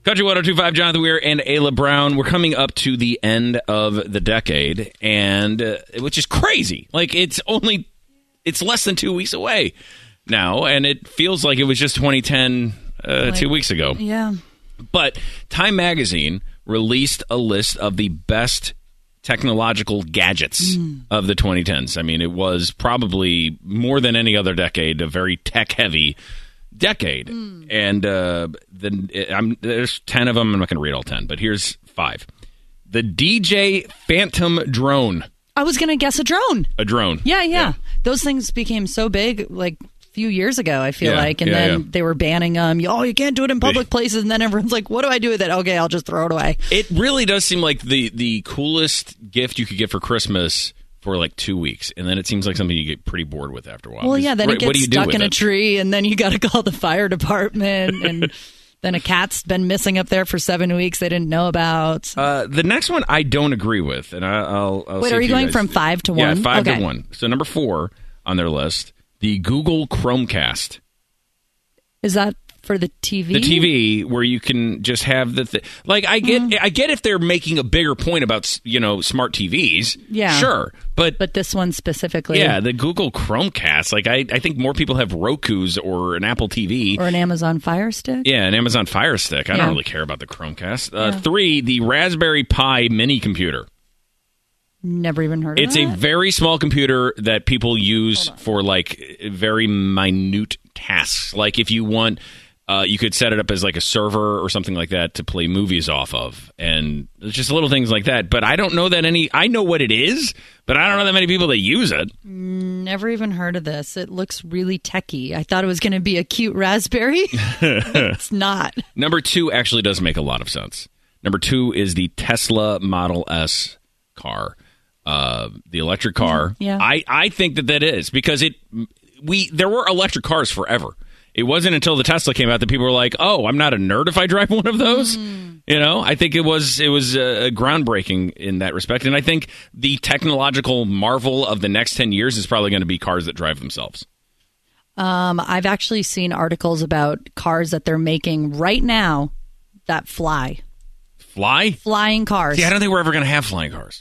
Country 102.5, Jonathan Weir and Ayla Brown. We're coming up to the end of the decade, and which is crazy. Like, it's less than 2 weeks away now, and it feels like it was just 2010 2 weeks ago. Yeah. But Time Magazine released a list of the best technological gadgets of the 2010s. I mean, it was probably more than any other decade, a very tech-heavy decade. And there's 10 of them. I'm not going to read all 10, but here's 5. The DJ Phantom drone. I was going to guess a drone. A drone. Yeah. Those things became so big, like, a few years ago, I feel like. And then they were banning them. You can't do it in public places. And then everyone's like, what do I do with it? Okay, I'll just throw it away. It really does seem like the coolest gift you could get for Christmas for like 2 weeks, and then it seems like something you get pretty bored with after a while. Well, yeah, then it gets stuck in a tree, and then you got to call the fire department, and then a cat's been missing up there for 7 weeks they didn't know about. The next one I don't agree with, and I'll Wait, are you going from 5 to 1? Yeah, 5 to 1. So number 4 on their list, the Google Chromecast. Is that for the TV? The TV, where you can just have the like. I get if they're making a bigger point about smart TVs. Yeah, sure, but this one specifically, the Google Chromecast. Like I think more people have Roku's or an Apple TV or an Amazon Fire Stick. Yeah, an Amazon Fire Stick. I don't really care about the Chromecast. 3, the Raspberry Pi mini computer. Never even heard of it. It's a very small computer that people use for like very minute tasks. Like if you want. You could set it up as like a server or something like that to play movies off of. And it's just little things like that. But I don't know that I know what it is, but I don't know that many people that use it. Never even heard of this. It looks really techy. I thought it was going to be a cute raspberry. It's not. Number 2 actually does make a lot of sense. Number 2 is the Tesla Model S car, the electric car. Yeah. I think that is because there were electric cars forever. It wasn't until the Tesla came out that people were like, "Oh, I'm not a nerd if I drive one of those." I think it was groundbreaking in that respect, and I think the technological marvel of the next 10 years is probably going to be cars that drive themselves. I've actually seen articles about cars that they're making right now that fly. Flying cars. Yeah, I don't think we're ever going to have flying cars.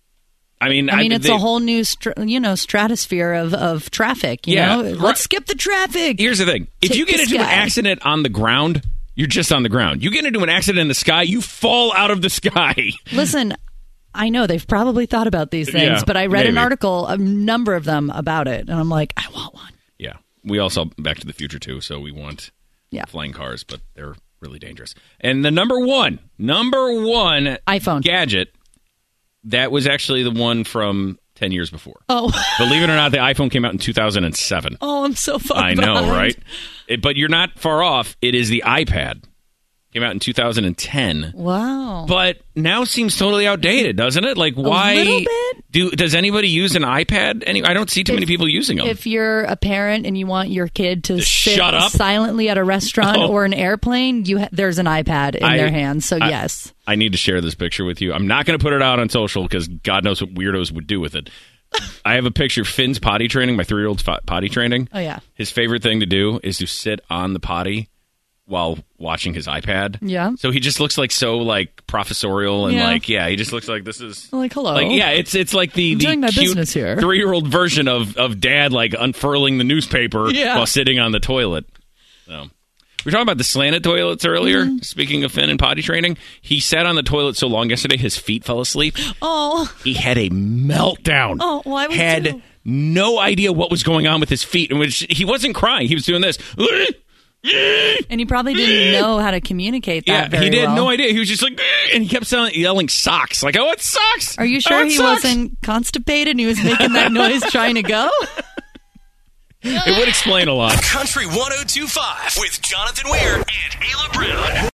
I mean, it's a whole new, stratosphere of traffic. You know, let's skip the traffic. Here's the thing: if you get into an accident on the ground, you're just on the ground. You get into an accident in the sky, you fall out of the sky. Listen, I know they've probably thought about these things, but I read an article, a number of them about it, and I'm like, I want one. Yeah, we all saw Back to the Future too, so we want flying cars, but they're really dangerous. And the number one iPhone gadget. That was actually the one from 10 years before. Oh. Believe it or not, the iPhone came out in 2007. Oh, I'm so far I behind. know, right? But you're not far off. It is the iPad. Came out in 2010. Wow. But now seems totally outdated, doesn't it? Like, why? A little bit. Does anybody use an iPad? I don't see too many people using them. If you're a parent and you want your kid to sit shut up silently at a restaurant or an airplane, there's an iPad in their hands. So, yes. I need to share this picture with you. I'm not going to put it out on social because God knows what weirdos would do with it. I have a picture of Finn's potty training, my 3-year-old's potty training. Oh, yeah. His favorite thing to do is to sit on the potty while watching his iPad. Yeah. So he just looks like professorial and he just looks like this is like hello. It's like the doing my cute business here. 3-year-old version of dad like unfurling the newspaper while sitting on the toilet. So we were talking about the slanted toilets earlier. Mm-hmm. Speaking of Finn and potty training, he sat on the toilet so long yesterday his feet fell asleep. Oh. He had a meltdown. Oh, why would you? No idea what was going on with his feet, in which he wasn't crying. He was doing this. And he probably didn't know how to communicate that very he did well. no idea. He was just like, and he kept yelling socks. Like, oh, it sucks. Are you sure he wasn't constipated and he was making that noise trying to go? It would explain a lot. Country 102.5 with Jonathan Weir and Ayla Brown.